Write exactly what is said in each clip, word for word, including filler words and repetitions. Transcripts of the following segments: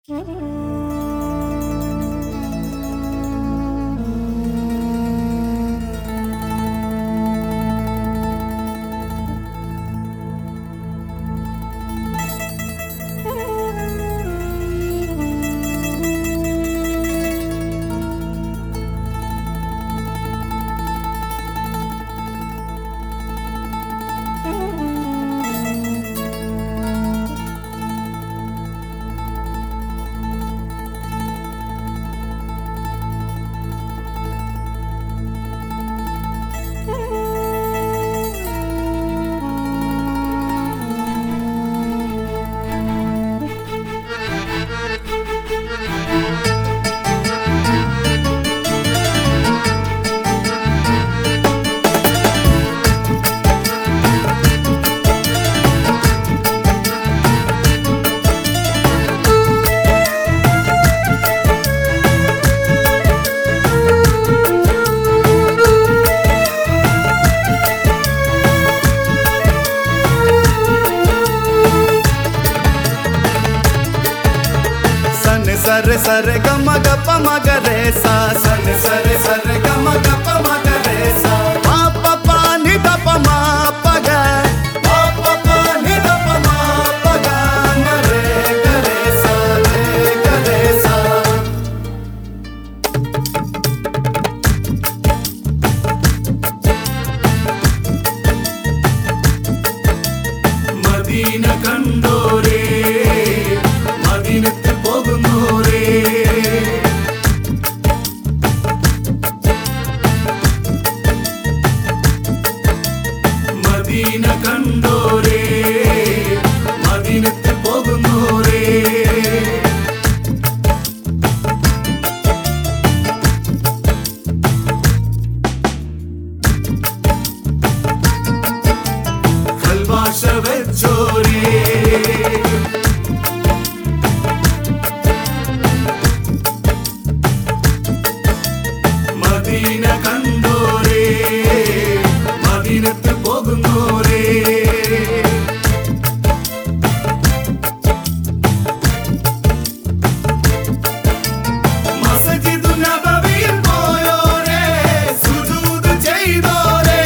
सरे सरे गम गप मग रे सा सने सरे सरे गम गप मग रे सा मा प प नि द प मा प ग मा प प नि द प मा प ग म रे ग रे सा रे ग रे सा മദീന കണ്ടോരേ മദീനത്ത് പോകുന്നോരേ മദീന കണ്ടോരേ മദീനത്ത് പോകുന്നോരേ കൽഭാഷ വെച്ചോരേ മദീന കണ്ടോരേ മദീനത്ത് പോകുന്നോരേ മസ്ജിദു നബവിയിൽ പോയോരേ സുജൂദ് ചെയ്തോരേ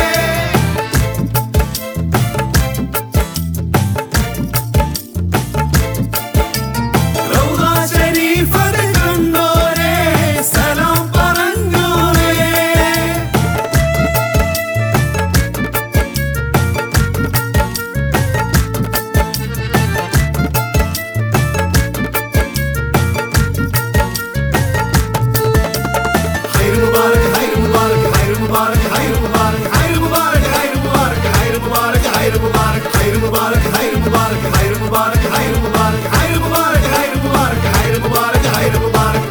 റൗള ശരീഫ് കണ്ടോരേ സലാം പറഞ്ഞോരേ ഹൈർ മുബാരക് ഹൈർ മുബാരക് ഹൈർ മുബാരക് ഹൈർ മുബാരക് ഹൈർ മുബാരക് ഹൈർ മുബാരക് ഹൈർ മുബാരക് ഹൈർ മുബാരക് ഹൈർ മുബാരക് ഹൈർ മുബാരക് ഹൈർ മുബാരക് ഹൈർ മുബാരക് ഹൈർ മുബാരക് ഹൈർ മുബാരക് ഹൈർ മുബാരക് ഹൈർ മുബാരക്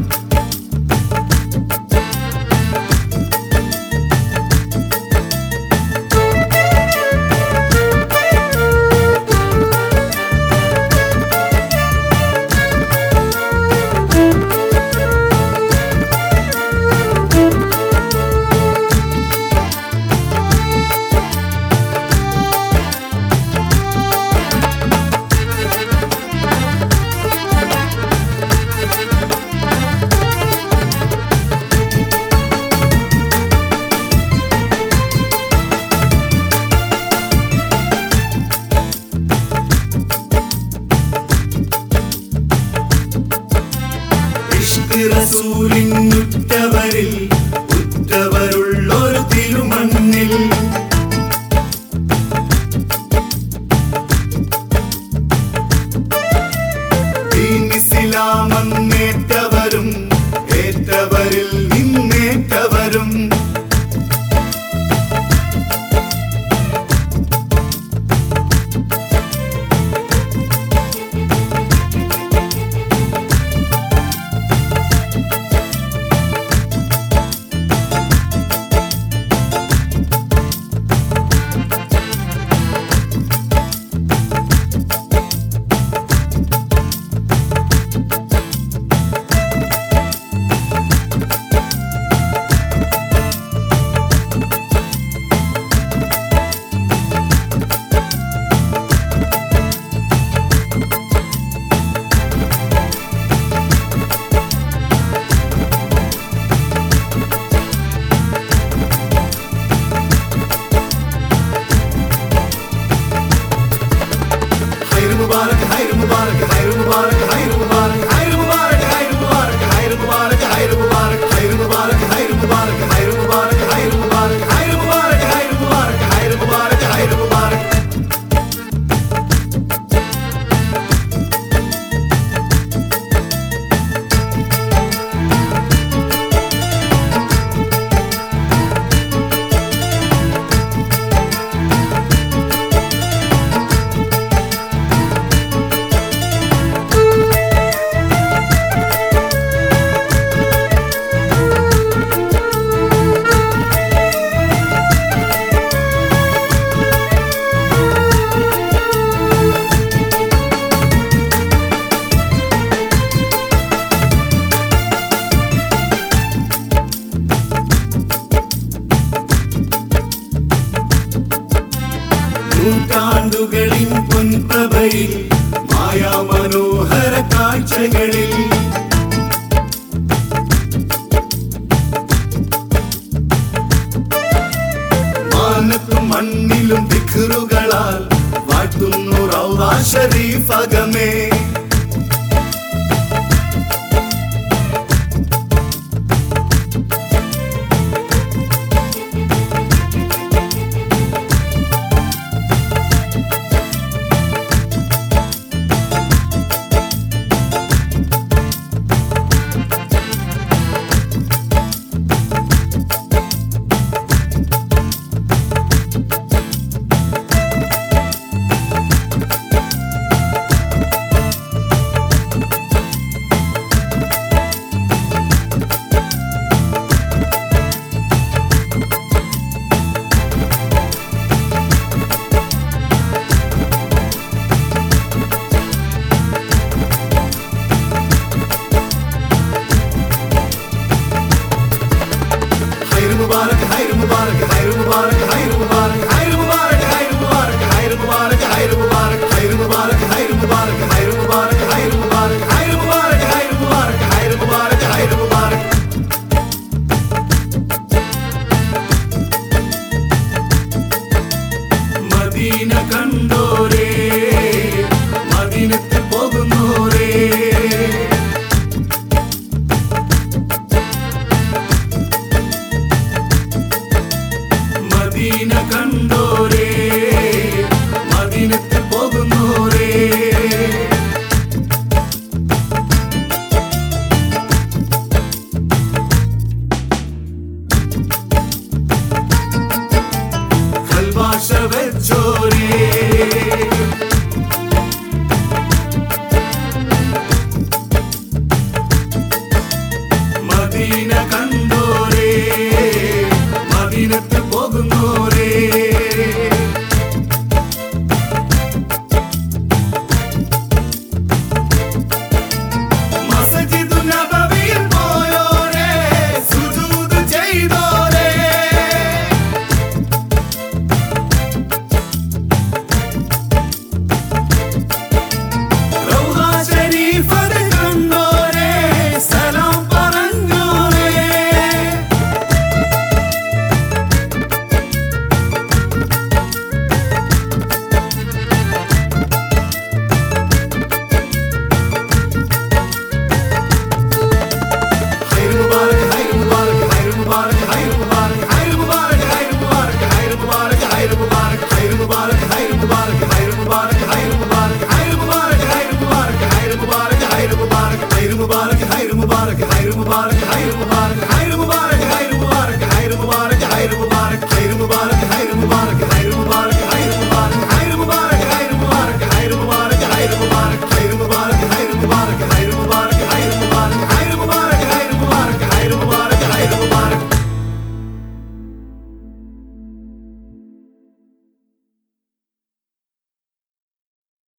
ഇഷ്ക് റസൂലിൻ ഉറ്റവരിൽ ഉറ്റവരുള്ളൊരു തിരുമണ്ണിൽ ദീൻ ഇസ്ലാമെന്നേറ്റവരും ഏറ്റവരിൽ നിന്നേറ്റവരും മുബാറക് ഹൈർ മുബാറക് ഹൈർ മുബാറക് ഹൈർ മുബാറക് ഹൈർ മുബാറക് ഹൈർ മുബാറക് ഹൈർ മുബാറക് ഹൈർ മുബാറക് ഹൈർ മുബാറക് ഹൈർ മുബാറക് ഹൈർ മുബാറക് ഹൈർ മുബാറക് ഹൈർ മുബാറക് ഹൈർ മുബാറക് ഹൈർ മുബാറക് ഹൈർ മുബാറക്. നൂറ്റാണ്ടുകളിൻ പൊൻപ്രഭയിൽ മായാ മനോഹര കാഴ്ചകളിൽ മാനത്തും മണ്ണിലും ദിക്റുകളാൽ വാഴ്ത്തുന്നു റൗള ശരീഫകമേ.